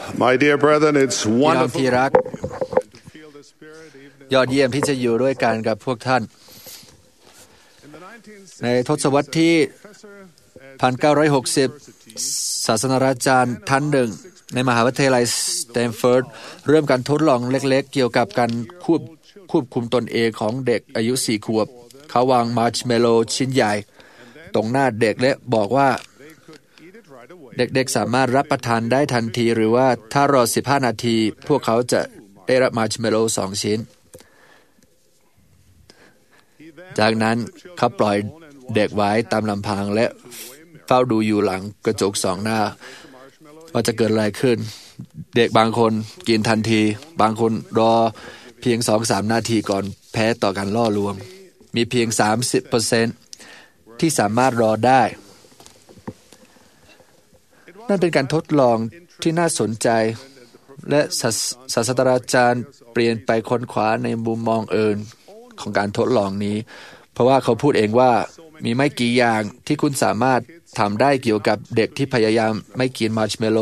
My dear brethren, it's พี่น้อง wonderful ที่รัก to feel the Spirit even ยอดเยี่ยมที่จะอยู่ด้วยกันกับพวกท่าน in the 1960s. ในทศวรรษที่ 1960 ศาสนาจารย์ท่านหนึ่งในมหาวิทยาลัยสแตนฟอร์ดเริ่มการทดลองเล็กๆเกี่ยวกับการควบคุมตนเองของเด็กอายุ4 ขวบเขาวางมาร์ชเมลโล่ชิ้นใหญ่ตรงหน้าเด็กและบอกว่าเด็กๆสามารถรับประทานได้ทันทีหรือว่าถ้ารอ15 นาทีพวกเขาจะได้รับมาร์ชเมลโล่2 ชิ้นจากนั้นเขาปล่อยเด็กไว้ตามลำพังและเฝ้าดูอยู่หลังกระจก2 หน้าว่าจะเกิดอะไรขึ้นเด็กบางคนกินทันทีบางคนรอเพียง 2-3 นาทีก่อนแพ้ต่อการล่อลวงมีเพียง 30% ที่สามารถรอได้นั่นเป็นการทดลองที่น่าสนใจและศาสตราจารย์เปลี่ยนไปค้นคว้าในมุมมองอื่นของการทดลองนี้เพราะว่าเขาพูดเองว่ามีไม่กี่อย่างที่คุณสามารถทำได้เกี่ยวกับเด็กที่พยายามไม่กินมาร์ชเมลโล่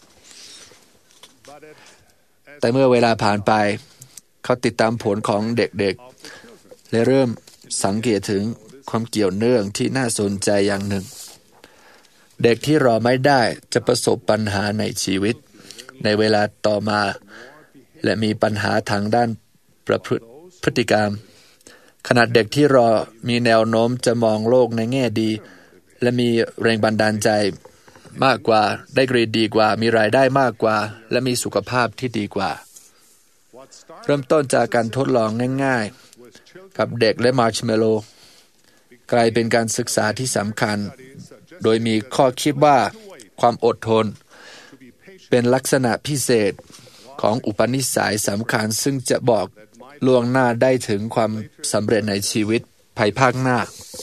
แต่เมื่อเวลาผ่านไปเขาติดตามผลของเด็กๆและเริ่มสังเกตถึงความเกี่ยวเนื่องที่น่าสนใจอย่างหนึ่งเด็กที่รอไม่ได้จะประสบปัญหาในชีวิตในเวลาต่อมาและมีปัญหาทางด้านพฤติกรรมขณะเด็กที่รอมีแนวโน้มจะมองโลกในแง่ดีและมีแรงบันดาลใจมากกว่าได้เกรดดีกว่ามีรายได้มากกว่าและมีสุขภาพที่ดีกว่าเริ่มต้นจากการทดลองง่ายๆกับเด็กและมาร์ชเมลโล่กลายเป็นการศึกษาที่สำคัญโดยมีข้อคิดว่าความอดทนเป็นลักษณะพิเศษของอุปนิสัยสำคัญซึ่งจะบอกล่วงหน้าได้ถึงความสำเร็จในชีวิตภายภาคหน้า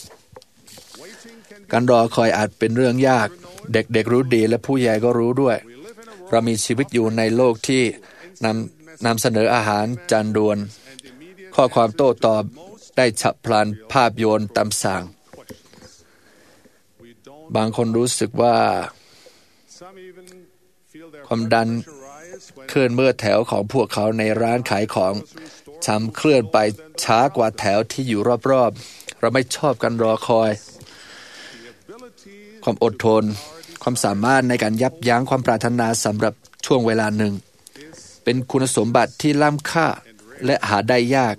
การรอคอยอาจเป็นเรื่องยากเด็กๆรู้ดีและผู้ใหญ่ก็รู้ด้วยเรามีชีวิตอยู่ในโลกที่นำเสนออาหารจานด่วนข้อความโต้ตอบได้ฉับพลันภาพโยนตามสั่งบางคนรู้สึกว่าความดันเคลื่อนเมื่อแถวของพวกเขาในร้านขายของช้ำเคลื่อนไปช้ากว่าแถวที่อยู่รอบๆเราไม่ชอบการรอคอยความอดทนความสามารถในการยับยั้งความปรารถนาสำหรับช่วงเวลาหนึ่งเป็นคุณสมบัติที่ล้ำค่าและหาได้ยาก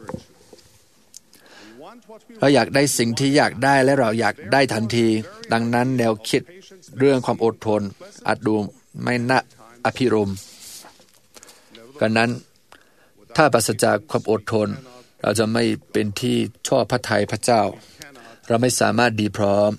เราอยากได้สิ่งที่อยากได้และเราอยากได้ทันทีดังนั้นแนวคิดเรื่องความอดทนอาจดูไม่น่าอภิรมย์กันนั้นถ้าปราศจากความอดทนเราจะไม่เป็นที่ชอบพระทัยพระเจ้าเราไม่สามารถดีพร้อม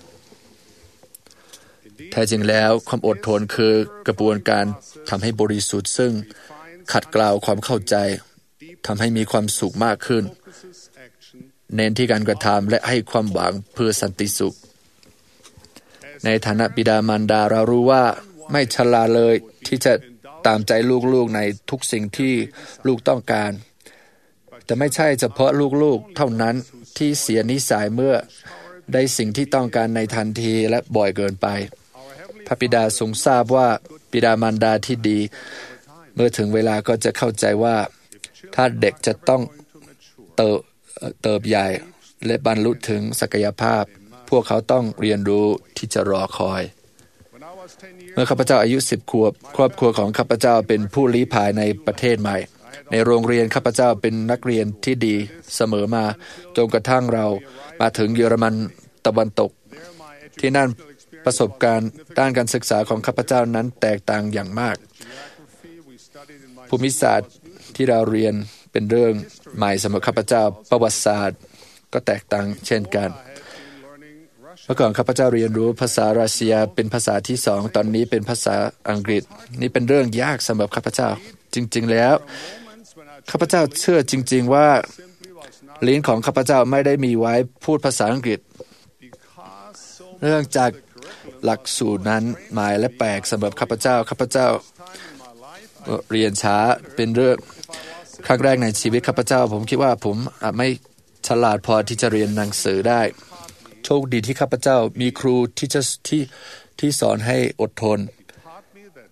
แท้จริงแล้วความอดทนคือกระบวนการทำให้บริสุทธิ์ซึ่งขัดเกลาความเข้าใจทำให้มีความสุขมากขึ้นเน้นที่การกระทำและให้ความหวังเพื่อสันติสุขในฐานะบิดามารดาเรารู้ว่าไม่ฉลาดเลยที่จะตามใจลูกๆในทุกสิ่งที่ลูกต้องการแต่ไม่ใช่เฉพาะลูกๆเท่านั้นที่เสียนิสัยเมื่อได้สิ่งที่ต้องการในทันทีและบ่อยเกินไปพระบิดาทรงทราบว่าบิดามารดาที่ดีเมื่อถึงเวลาก็จะเข้าใจว่าถ้าเด็กจะต้องเติบใหญ่และบรรลุถึงศักยภาพพวกเขาต้องเรียนรู้ที่จะรอคอยเมื่อข้าพเจ้าอายุ10 ขวบครอบครัวของข้าพเจ้าเป็นผู้ลี้ภัยในประเทศใหม่ในโรงเรียนข้าพเจ้าเป็นนักเรียนที่ดีเสมอมาจนกระทั่งเรามาถึงเยอรมันตะวันตกที่นั่นประสบการณ์ด้านการศึกษาของข้าพเจ้านั้นแตกต่างอย่างมากภูมิศาสตร์ที่เราเรียนเป็นเรื่องใหม่สำหรับข้าพเจ้าประวัติศาสตร์ก็แตกต่างเช่นกันเมื่อก่อนข้าพเจ้าเรียนรู้ภาษารัสเซียเป็นภาษาที่2ตอนนี้เป็นภาษาอังกฤษนี่เป็นเรื่องยากสำหรับข้าพเจ้าจริงๆแล้วข้าพเจ้าเชื่อจริงๆว่าลิ้นของข้าพเจ้าไม่ได้มีไว้พูดภาษาอังกฤษเรื่องจากหลักสูตรนั้นหมายและแปลกสำหรับข้าพเจ้าเรียนช้าเป็นเรื่องครั้งแรกในชีวิตข้าพเจ้าผมคิดว่าผมอาจไม่ฉลาดพอที่จะเรียนหนังสือได้โชคดีที่ข้าพเจ้ามีครูที่สอนให้อดทน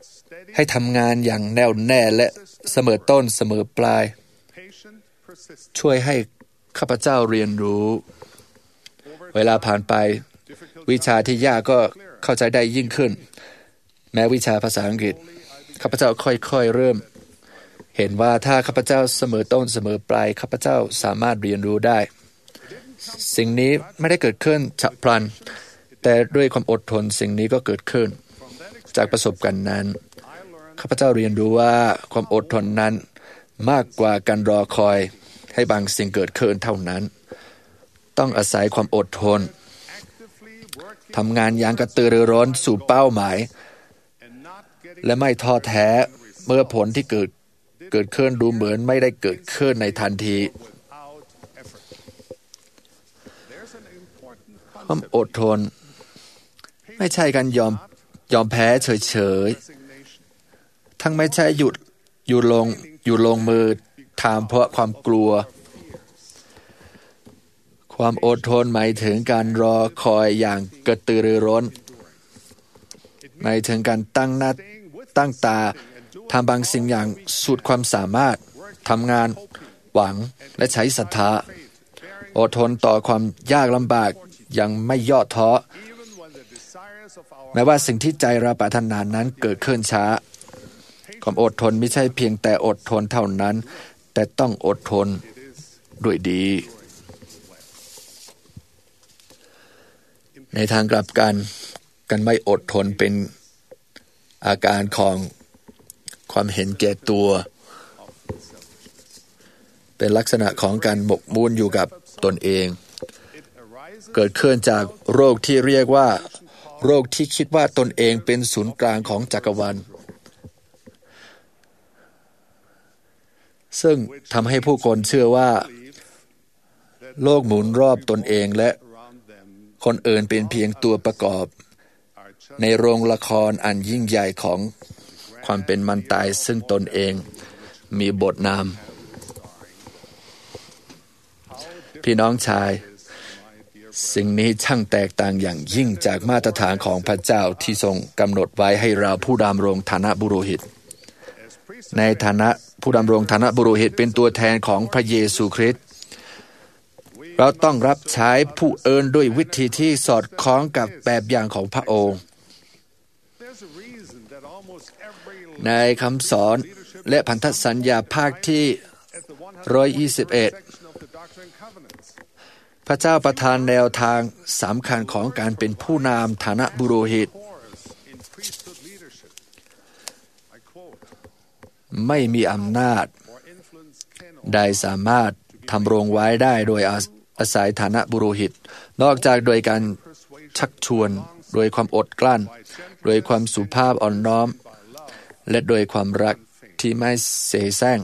ให้ทำงานอย่างแน่วแน่และเสมอต้นเสมอปลายช่วยให้ข้าพเจ้าเรียนรู้เวลาผ่านไปวิชาที่ยากก็เข้าใจได้ยิ่งขึ้นแม้วิชาภาษาอังกฤษข้าพเจ้าค่อยๆเริ่มเห็นว่าถ้าข้าพเจ้าเสมอต้นเสมอปลายข้าพเจ้าสามารถเรียนรู้ได้สิ่งนี้ไม่ได้เกิดขึ้นฉับพลันแต่ด้วยความอดทนสิ่งนี้ก็เกิดขึ้นจากประสบการณ์นั้นข้าพเจ้าเรียนรู้ว่าความอดทนนั้นมากกว่าการรอคอยให้บางสิ่งเกิดขึ้นเท่านั้นต้องอาศัยความอดทนทำงานอย่างกระตือรือร้นสู่เป้าหมายและไม่ท้อแท้เมื่อผลที่เกิดขึ้นดูเหมือนไม่ได้เกิดขึ้นในทันทีความอดทนไม่ใช่การยอมแพ้เฉยๆทั้งไม่ใช่อยู่ลงมือทำเพราะความกลัวความอดทนหมายถึงการรอคอยอย่างกระตือรือร้นหมายถึงการตั้งตาทำบางสิ่งอย่างสุดความสามารถทำงานหวังและใช้ศรัทธาอดทนต่อความยากลำบากยังไม่ย่อท้อแม้ว่าสิ่งที่ใจเราปรารถนานั้นเกิดขึ้นช้าความอดทนไม่ใช่เพียงแต่อดทนเท่านั้นแต่ต้องอดทนด้วยดีในทางกลับกันการไม่อดทนเป็นอาการของความเห็นแก่ตัวเป็นลักษณะของการหมกมุ่นอยู่กับตนเองเกิดขึ้นจากโรคที่เรียกว่าโรคที่คิดว่าตนเองเป็นศูนย์กลางของจักรวาลซึ่งทำให้ผู้คนเชื่อว่าโลกหมุนรอบตนเองและคนอื่นเป็นเพียงตัวประกอบในโรงละครอันยิ่งใหญ่ของความเป็นมันตายซึ่งตนเองมีบทนำพี่น้องชายสิ่งนี้ช่างแตกต่างอย่างยิ่งจากมาตรฐานของพระเจ้าที่ทรงกำหนดไว้ให้เราผู้ดำรงฐานะบุโรหิตในฐานะผู้ดำรงฐานะบุโรหิตเป็นตัวแทนของพระเยซูคริสต์เราต้องรับใช้ผู้อื่นด้วยวิธีที่สอดคล้องกับแบบอย่างของพระองค์ในคำสอนและพันธสัญญาภาคที่121พระเจ้าประทานแนวทางสำคัญของการเป็นผู้นำฐานะบุโรหิตไม่มีอำนาจใดสามารถทำรงไว้ได้โดยอาศัยฐานะบุโรหิตนอกจากโดยการชักชวนโดยความอดกลั้นโดยความสุภาพอ่อนน้อมและโดยความรักที่ไม่เสแสร้ง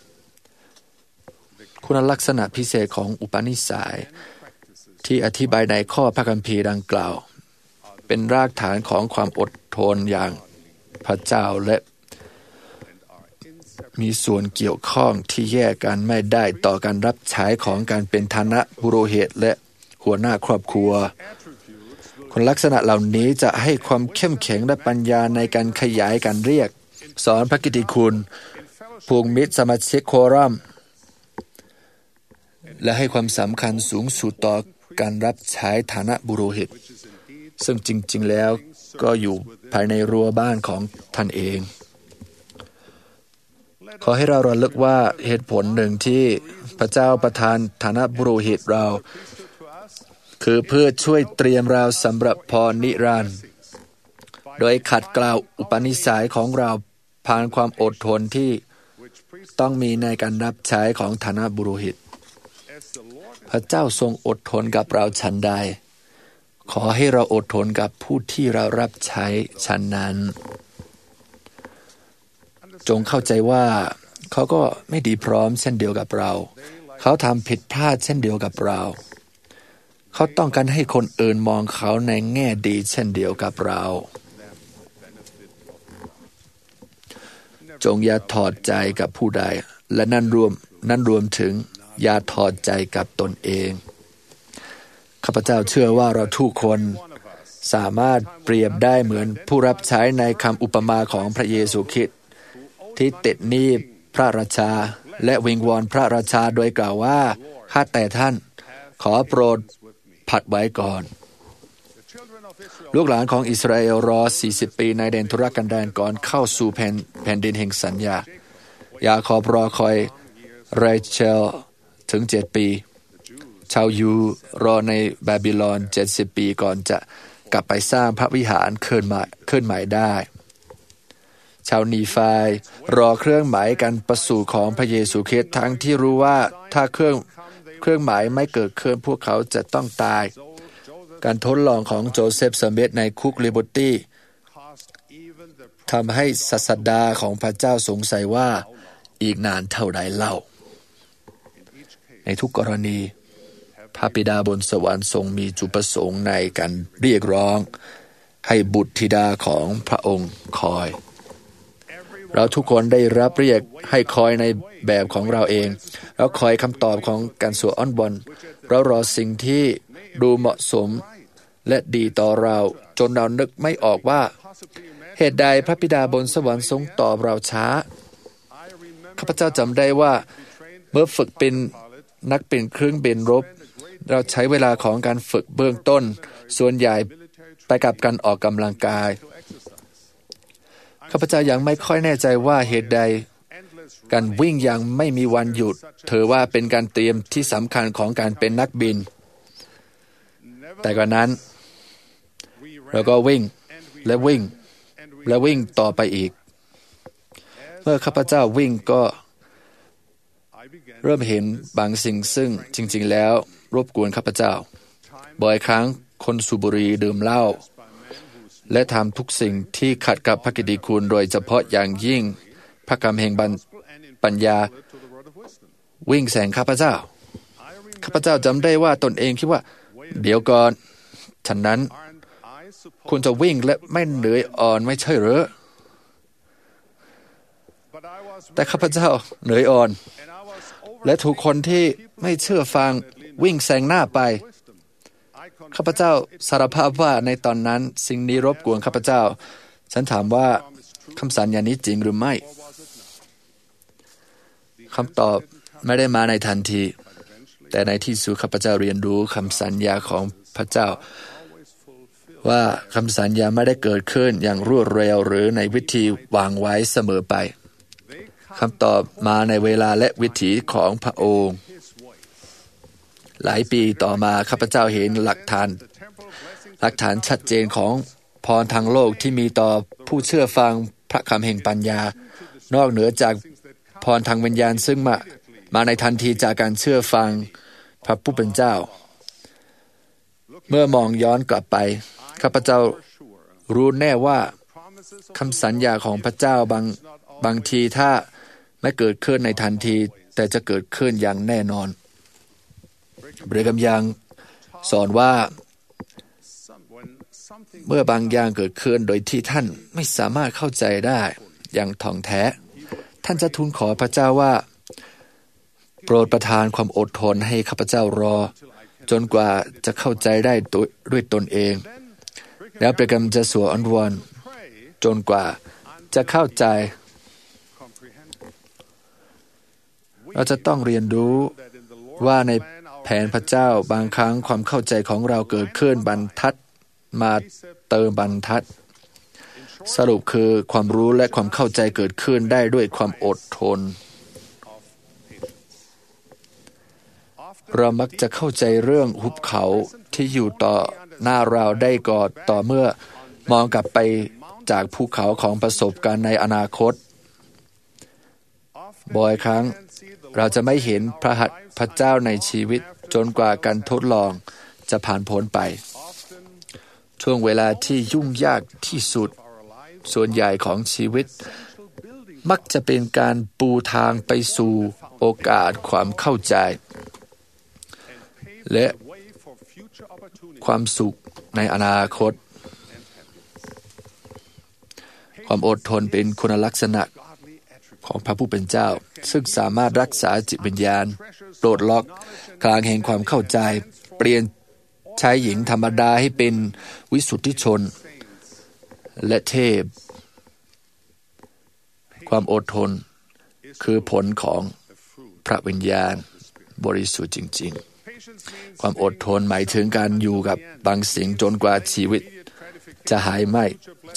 คุณลักษณะพิเศษของอุปนิสัยที่อธิบายในข้อพระคัมภีร์ดังกล่าวเป็นรากฐานของความอดทนอย่างพระเจ้าและมีส่วนเกี่ยวข้องที่แยกกันไม่ได้ต่อการรับใช้ของการเป็นฐานะบุโรหิตและหัวหน้าครอบครัวคุณลักษณะเหล่านี้จะให้ความเข้มแข็งและปัญญาในการขยายการเรียกสอนพระกิตติคุณผูกมิตรสมาชิกโครัมและให้ความสำคัญสูงสุดต่อการรับใช้ฐานะบุโรหิตซึ่งจริงๆแล้วก็อยู่ภายในรั้วบ้านของท่านเองขอให้เราระลึกว่าเหตุผลหนึ่งที่พระเจ้าประทานฐานะบุโรหิตเราคือเพื่อช่วยเตรียมเราสำหรับพรนิรันดร์โดยขัดเกลาอุปนิสัยของเราผ่านความอดทนที่ต้องมีในการรับใช้ของฐานะบุโรหิตพระเจ้าทรงอดทนกับเราฉันใดขอให้เราอดทนกับผู้ที่เรารับใช้ฉันนั้นจงเข้าใจว่าเขาก็ไม่ดีพร้อมเช่นเดียวกับเราเขาทำผิดพลาดเช่นเดียวกับเราเขาต้องการให้คนอื่นมองเขาในแง่ดีเช่นเดียวกับเราจงอย่าถอดใจกับผู้ใดและนั่นรวมถึงอย่าถอดใจกับตนเองข้าพเจ้าเชื่อว่าเราทุกคนสามารถเปรียบได้เหมือนผู้รับใช้ในคำอุปมาของพระเยซูคริสต์ที่ติดหนี้พระราชาและวิงวอนพระราชาโดยกล่าวว่าข้าแต่ท่านขอโปรดผัดไว้ก่อนลูกหลานของอิสราเอลรอ40ปีในแดนทุรกันดารก่อนเข้าสู่แผ่นดินแห่งสัญญายาคอบรอคอยเรเชลถึง7ปีชาวยูรอในบาบิลอน70ปีก่อนจะกลับไปสร้างพระวิหารขึ้นใหม่ได้ชาวนีฟายรอเครื่องหมายการประสูติของพระเยซูคริสต์ทั้งที่รู้ว่าถ้าเครื่องหมายไม่เกิดขึ้นพวกเขาจะต้องตายการทดลองของโจเซฟสมิธในคุกลิเบอร์ตี้ทำให้ศาสดาของพระเจ้าสงสัยว่าอีกนานเท่าใดเล่าในทุกกรณีพระบิดาบนสวรรค์ทรงมีจุดประสงค์ในการเรียกร้องให้บุตรธิดาของพระองค์คอยเราทุกคนได้รับเรียกให้คอยในแบบของเราเองแล้วคอยคำตอบของการสวดอ้อนวอนเรารอสิ่งที่ดูเหมาะสมและดีต่อเราจนเรานึกไม่ออกว่าเหตุใดพระบิดาบนสวรรค์ทรงตอบเราช้าข้าพเจ้าจำได้ว่าเมื่อฝึกเป็นนักบินเครื่องบินรบเราใช้เวลาของการฝึกเบื้องต้นส่วนใหญ่ไปกับการออกกำลังกายข้าพเจ้ายังไม่ค่อยแน่ใจว่าเหตุใดการวิ่งยังไม่มีวันหยุดถือว่าเป็นการเตรียมที่สำคัญของการเป็นนักบินแต่ก่อนนั้นเราก็วิ่งและวิ่งและวิ่งต่อไปอีกเมื่อข้าพเจ้าวิ่งก็เริ่มเห็นบางสิ่งซึ่งจริงๆแล้วรบกวนข้าพเจ้าบ่อยครั้งคนสูบบุหรี่ดื่มเหล้าและทำทุกสิ่งที่ขัดกับพระกิตติคุณโดยเฉพาะอย่างยิ่งพระคำแห่งปัญญาวิ่งแซงข้าพเจ้าจำได้ว่าตนเองคิดว่าเดี๋ยวก่อนฉะนั้นคุณจะวิ่งและไม่เหนื่อยอ่อนไม่ใช่หรือแต่ข้าพเจ้าเหนื่อยอ่อนและถูกคนที่ไม่เชื่อฟังวิ่งแซงหน้าไปข้าพเจ้าสารภาพว่าในตอนนั้นสิ่งนี้รบกวนข้าพเจ้าฉันถามว่าคำสัญญานี้จริงหรือไม่คำตอบไม่ได้มาในทันทีแต่ในที่สุดข้าพเจ้าเรียนรู้คำสัญญาของพระเจ้าว่าคำสัญญาไม่ได้เกิดขึ้นอย่างรวดเร็วหรือในวิธีวางไว้เสมอไปคำตอบมาในเวลาและวิถีของพระองค์หลายปีต่อมาข้าพเจ้าเห็นหลักฐานชัดเจนของพรทางโลกที่มีต่อผู้เชื่อฟังพระคำแห่งปัญญานอกเหนือจากพรทางวิญญาณซึ่งมาในทันทีจากการเชื่อฟังพระผู้เป็นเจ้าเมื่อมองย้อนกลับไปข้าพเจ้ารู้แน่ว่าคำสัญญาของพระเจ้าบางทีถ้าไม่เกิดขึ้นในทันทีแต่จะเกิดขึ้นอย่างแน่นอนบริกรรมยังสอนว่าเมื่อบางอย่างเกิดขึ้นโดยที่ท่านไม่สามารถเข้าใจได้อย่างถ่องแท้ท่านจะทูลขอพระเจ้าว่าโปรดประทานความอดทนให้ข้าพเจ้ารอจนกว่าจะเข้าใจได้ด้วยตนเองแล้วบริกรรมจะสวดอ้อนวอนจนกว่าจะเข้าใจเราจะต้องเรียนรู้ว่าในแผนพระเจ้าบางครั้งความเข้าใจของเราเกิดขึ้นบรรทัดมาเติมบรรทัดสรุปคือความรู้และความเข้าใจเกิดขึ้นได้ด้วยความอดทนเรามักจะเข้าใจเรื่องหุบเขาที่อยู่ต่อหน้าเราได้ก่อนต่อเมื่อมองกลับไปจากภูเขาของประสบการณ์ในอนาคตบ่อยครั้งเราจะไม่เห็นพระหัตถ์พระเจ้าในชีวิตจนกว่าการทดลองจะผ่านพ้นไปช่วงเวลาที่ยุ่งยากที่สุดส่วนใหญ่ของชีวิตมักจะเป็นการปูทางไปสู่โอกาสความเข้าใจและความสุขในอนาคตความอดทนเป็นคุณลักษณะของพระผู้เป็นเจ้าซึ่งสามารถรักษาจิตวิญญาณปลดล็อกกลางแห่งความเข้าใจเปลี่ยนชายหญิงธรรมดาให้เป็นวิสุทธิชนและเทพความอดทนคือผลของพระวิญญาณบริสุทธิ์จริงๆความอดทนหมายถึงการอยู่กับบางสิ่งจนกว่าชีวิตจะหายไม่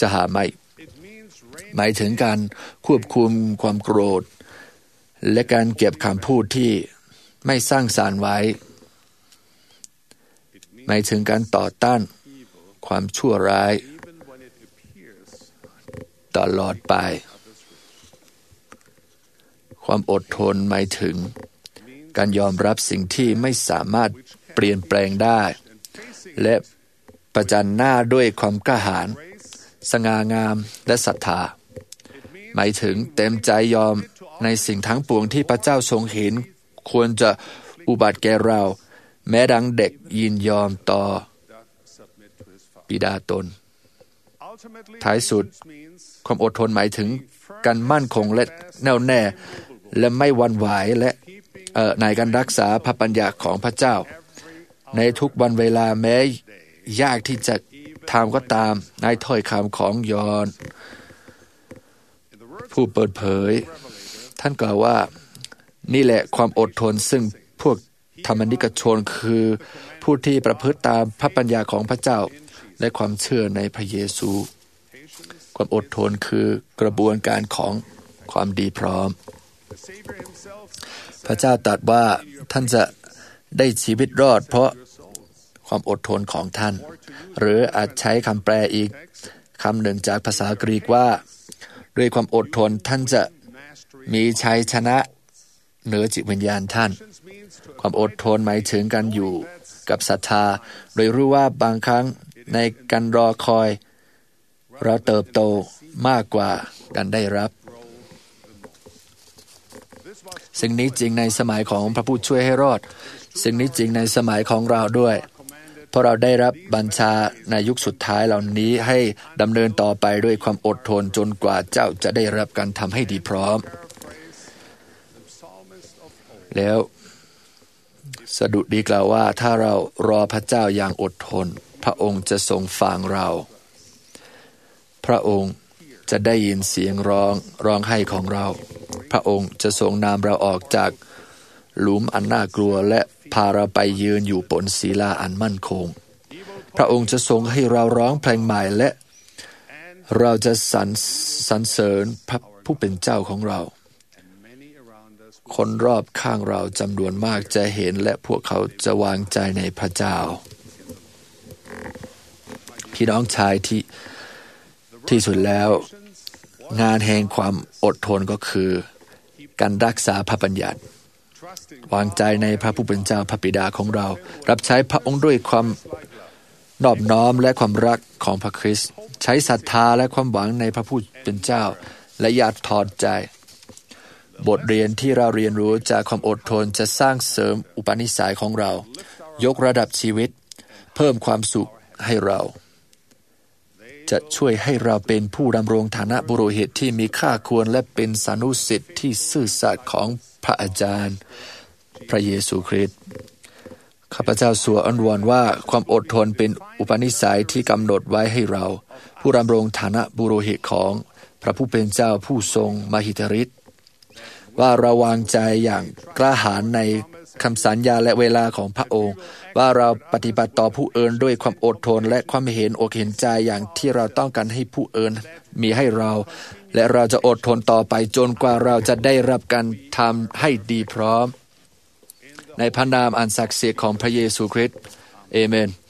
หมายถึงการควบคุมความโกรธและการเก็บคำพูดที่ไม่สร้างสรรค์ไว้หมายถึงการต่อต้านความชั่วร้ายตลอดไปความอดทนหมายถึงการยอมรับสิ่งที่ไม่สามารถเปลี่ยนแปลงได้และประจันหน้าด้วยความกล้าหาญสง่างามและศรัทธาหมายถึงเต็มใจยอมในสิ่งทั้งปวงที่พระเจ้าทรงเห็นควรจะอุบัติแก่เราแม้ดังเด็กยินยอมต่อบิดาตนท้ายสุดความอดทนหมายถึงการมั่นคงและแน่วแน่และไม่หวั่นไหวและในการรักษาพระบัญญัติของพระเจ้าในทุกวันเวลาแม้ยากที่จะทำก็ตามในถ้อยคำของยอห์นผู้เปิดเผยท่านกล่าวว่านี่แหละความอดทนซึ่งพวกธรรมนิกชนคือผู้ที่ประพฤติตามพระบัญญัติของพระเจ้าและความเชื่อในพระเยซูความอดทนคือกระบวนการของความดีพร้อมพระเจ้าตรัสว่าท่านจะได้ชีวิตรอดเพราะความอดทนของท่านหรืออาจใช้คำแปลอีกคำหนึ่งจากภาษากรีกว่าด้วยความอดทนท่านจะมีชัยชนะเหนือจิตวิญญาณท่านความอดทนหมายถึงการอยู่กับศรัทธาโดยรู้ว่าบางครั้งในการรอคอยเราเติบโตมากกว่าการได้รับสิ่งนี้จริงในสมัยของพระผู้ช่วยให้รอดสิ่งนี้จริงในสมัยของเราด้วยเพราะเราได้รับบัญชาในยุคสุดท้ายเหล่านี้ให้ดำเนินต่อไปด้วยความอดทนจนกว่าเจ้าจะได้รับการทำให้ดีพร้อมแล้วสดุดีกล่าวว่าถ้าเรารอพระเจ้าอย่างอดทนพระองค์จะทรงฟังเราพระองค์จะได้ยินเสียงร้องไห้ของเราพระองค์จะทรงนำเราออกจากหลุมอันน่ากลัวและพาเราไปยืนอยู่บนศิลาอันมั่นคงพระองค์จะทรงให้เราร้องเพลงใหม่และเราจะสรรเสริญพระผู้เป็นเจ้าของเราคนรอบข้างเราจำนวนมากจะเห็นและพวกเขาจะวางใจในพระเจ้าพี่น้องชายที่สุดแล้วงานแห่งความอดทนก็คือการรักษาพระบัญญัติวางใจในพระผู้เป็นเจ้าพระบิดาของเรารับใช้พระองค์ด้วยความนอบน้อมและความรักของพระคริสต์ใช้ศรัทธาและความหวังในพระผู้เป็นเจ้าและอย่าถอดใจบทเรียนที่เราเรียนรู้จากความอดทนจะสร้างเสริมอุปนิสัยของเรายกระดับชีวิตเพิ่มความสุขให้เราจะช่วยให้เราเป็นผู้ดำรงฐานะบุโรหิตที่มีค่าควรและเป็นสานุสิทธิ์ที่ซื่อสัตย์ของพระอาจารย์พระเยซูคริสต์ข้าพเจ้าสวดอ้อนวอนว่าความอดทนเป็นอุปนิสัยที่กำหนดไว้ให้เราผู้ดำรงฐานะบุโรหิตของพระผู้เป็นเจ้าผู้ทรงมหิทธิฤทธิ์ว่าเราวางใจอย่างกล้าหาญในคำสัญญาและเวลาของพระองค์ว่าเราปฏิบัติต่อผู้อื่นด้วยความอดทนและความเห็นอกเห็นใจอย่างที่เราต้องการให้ผู้อื่นมีให้เราและเราจะอดทนต่อไปจนกว่าเราจะได้รับการทำให้ดีพร้อมในพระนามอันศักดิ์สิทธิ์ของพระเยซูคริสต์เอเมน